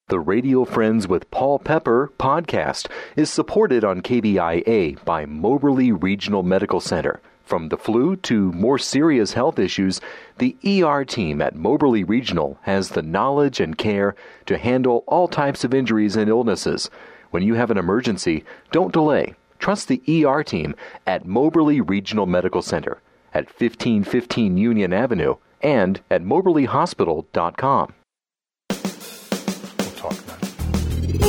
The Radio Friends with Paul Pepper podcast is supported on KBIA by Moberly Regional Medical Center. From the flu to more serious health issues, the ER team at Moberly Regional has the knowledge and care to handle all types of injuries and illnesses. When you have an emergency, don't delay. Trust the ER team at Moberly Regional Medical Center at 1515 Union Avenue and at moberlyhospital.com. Talk about it.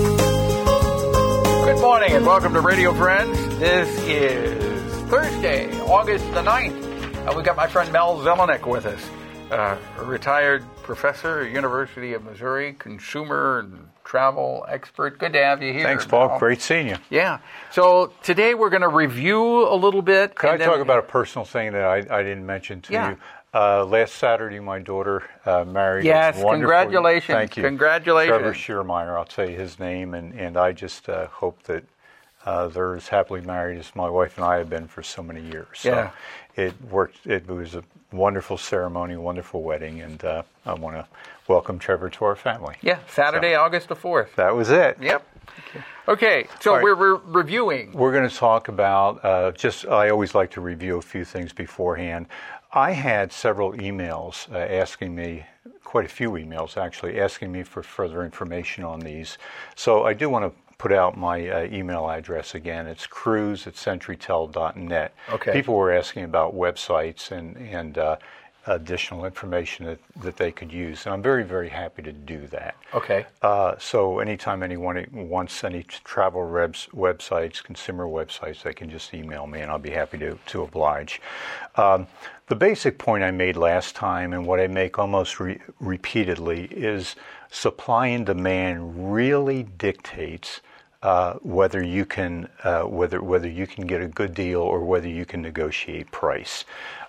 Good morning and welcome to Radio Friends. This is Thursday, August the 9th. We've got my friend Mel Zelenik with us, a retired professor at University of Missouri, consumer and travel expert. Good to have you here. Thanks, Paul. Mel. Great seeing you. Yeah. So today we're going to review a little bit. Can I talk about a personal thing that I didn't mention to you? Last Saturday, my daughter married. Yes, congratulations. Thank you. Congratulations. Trevor Schiermeyer, I'll tell you his name, and I just hope that they're as happily married as my wife and I have been for so many years. So it worked. It was a wonderful ceremony, wonderful wedding, and I want to welcome Trevor to our family. Yeah, Saturday, August the 4th. That was it. Yep. Okay, so right. we're reviewing. We're going to talk about I always like to review a few things beforehand. I had several emails asking me, quite a few emails actually, asking me for further information on these. So I do want to put out my email address again. It's cruise@centurytel.net. Okay. People were asking about websites and additional information that they could use. And I'm very, very happy to do that. Okay. So anytime anyone wants any travel websites, consumer websites, they can just email me and I'll be happy to oblige. The basic point I made last time and what I make almost repeatedly is supply and demand really dictates whether you can whether you can get a good deal or whether you can negotiate price.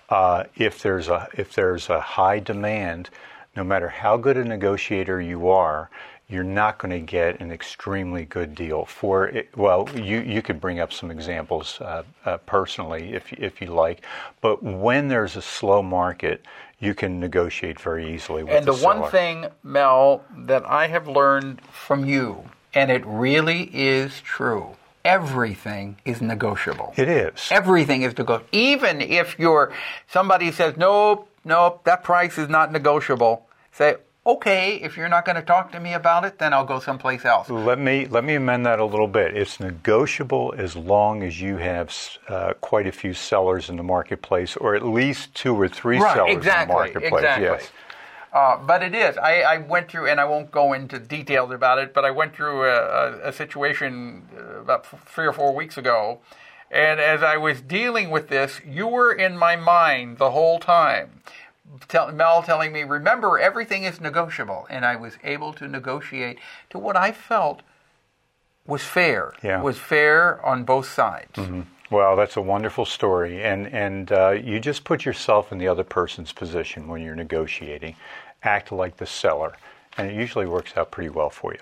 If there's a high demand, no matter how good a negotiator you are, you're not going to get an extremely good deal for it. Well, you could bring up some examples personally if you like, but when there's a slow market, you can negotiate very easily with the seller. And the one thing, Mel, that I have learned from you, and it really is true, everything is negotiable. It is. Everything is negotiable. Even if somebody says, nope, that price is not negotiable, say, okay, if you're not going to talk to me about it, then I'll go someplace else. Let me amend that a little bit. It's negotiable as long as you have quite a few sellers in the marketplace, or at least 2 or 3 sellers in the marketplace. Exactly. Yes. But it is. I went through, and I won't go into details about it, but I went through a situation about 3 or 4 weeks ago, and as I was dealing with this, you were in my mind the whole time. Mel telling me, remember, everything is negotiable. And I was able to negotiate to what I felt was fair. Yeah. Was fair on both sides. Mm-hmm. Well, that's a wonderful story. And you just put yourself in the other person's position when you're negotiating. Act like the seller. And it usually works out pretty well for you.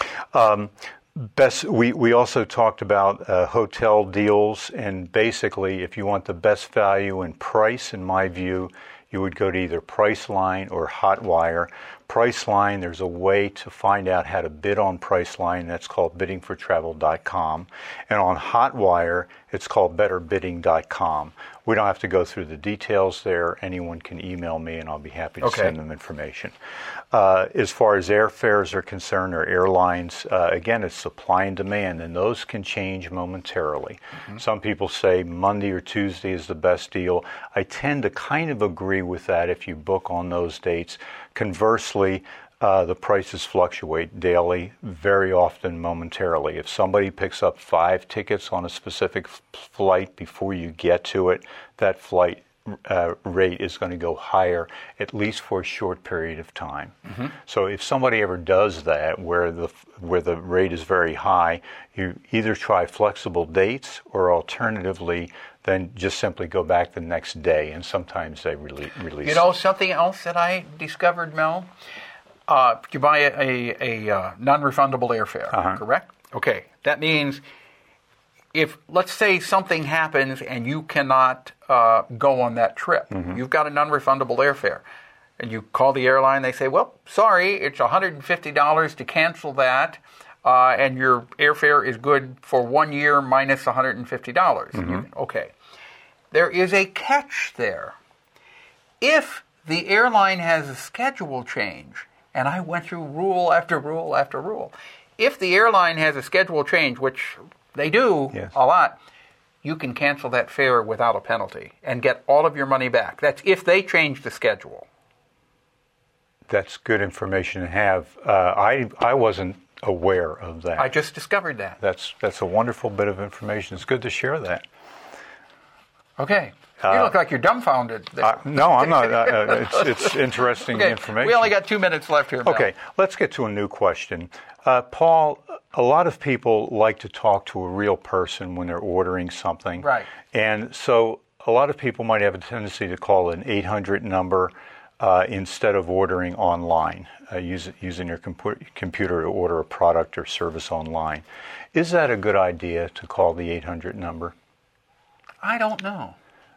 We also talked about hotel deals. And basically, if you want the best value and price, in my view, you would go to either Priceline or Hotwire. Priceline, there's a way to find out how to bid on Priceline. That's called biddingfortravel.com. And on Hotwire, it's called betterbidding.com. We don't have to go through the details there. Anyone can email me, and I'll be happy to send them information. As far as airfares are concerned, or airlines, again, it's supply and demand, and those can change momentarily. Mm-hmm. Some people say Monday or Tuesday is the best deal. I tend to kind of agree with that if you book on those dates. Conversely, the prices fluctuate daily, very often momentarily. If somebody picks up 5 tickets on a specific flight before you get to it, that flight rate is going to go higher, at least for a short period of time. Mm-hmm. So if somebody ever does that, where the rate is very high, you either try flexible dates, or alternatively, then just simply go back the next day, and sometimes they release. You know, something else that I discovered, Mel? You buy a non-refundable airfare, correct? Okay. That means if, let's say, something happens and you cannot go on that trip, you've got a non-refundable airfare. and you call the airline, they say, well, sorry, it's $150 to cancel that, and your airfare is good for 1 year minus $150. Okay. There is a catch there. If the airline has a schedule change, and I went through rule after rule after rule, if the airline has a schedule change, which they do a lot, you can cancel that fare without a penalty and get all of your money back. That's if they change the schedule. That's good information to have. I wasn't aware of that. I just discovered that. That's a wonderful bit of information. It's good to share that. Okay. You look like you're dumbfounded. No, I'm not. It's interesting information. We only got 2 minutes left here, Mel. Okay, let's get to a new question. Paul, a lot of people like to talk to a real person when they're ordering something. Right. And so a lot of people might have a tendency to call an 800 number instead of ordering online, using your computer to order a product or service online. Is that a good idea to call the 800 number? I don't know.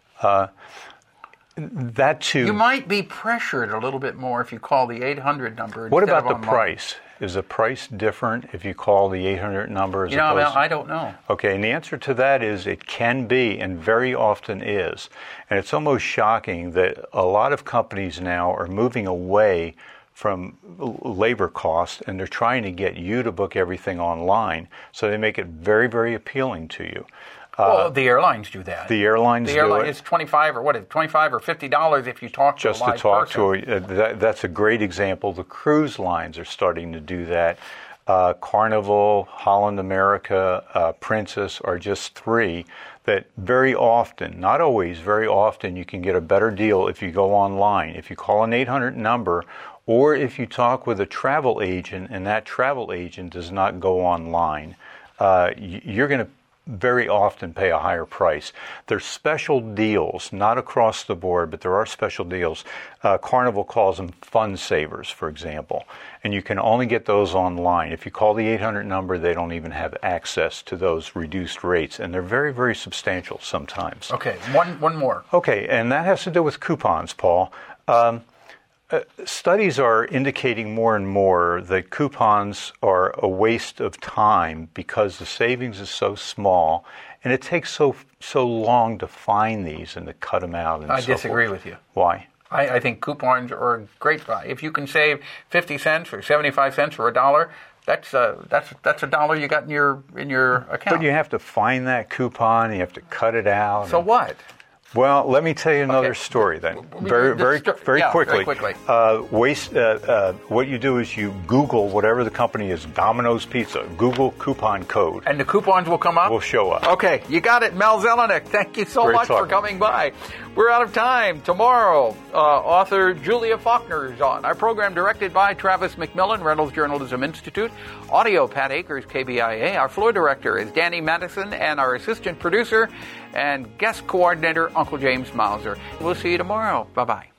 That too. You might be pressured a little bit more if you call the 800 number. What about the online. price? Is the price different if you call the 800 number? I don't know. Okay, and the answer to that is it can be, and very often is. And it's almost shocking that a lot of companies now are moving away from labor costs, and they're trying to get you to book everything online. So they make it very, very appealing to you. Well, the airlines do that. The airlines do it. It's $25 or $50 if you talk to a live person. Just to talk to that's a great example. The cruise lines are starting to do that. Carnival, Holland America, Princess are just three that very often, not always, very often you can get a better deal if you go online. If you call an 800 number, or if you talk with a travel agent and that travel agent does not go online, you're going to very often pay a higher price. There's special deals, not across the board, but there are special deals. Carnival calls them fun savers, for example, and you can only get those online. If you call the 800 number, they don't even have access to those reduced rates, and they're very, very substantial sometimes. Okay, one more. Okay, and that has to do with coupons, Paul. Studies are indicating more and more that coupons are a waste of time because the savings is so small, and it takes so long to find these and to cut them out. And I disagree with you. Why? I think coupons are a great buy. If you can save 50 cents or 75 cents or $1, that's a dollar you got in your account. But you have to find that coupon. You have to cut it out. So what? Well, let me tell you another story then. Very quickly. What you do is you Google whatever the company is, Domino's Pizza, Google coupon code. And the coupons will come up? Will show up. Okay, you got it, Mel Zelenik. Thank you so much for coming by. We're out of time. Tomorrow, author Julia Faulkner is on. Our program directed by Travis McMillan, Reynolds Journalism Institute. Audio, Pat Akers, KBIA. Our floor director is Danny Madison, and our assistant producer and guest coordinator, Uncle James Mauser. We'll see you tomorrow. Bye-bye.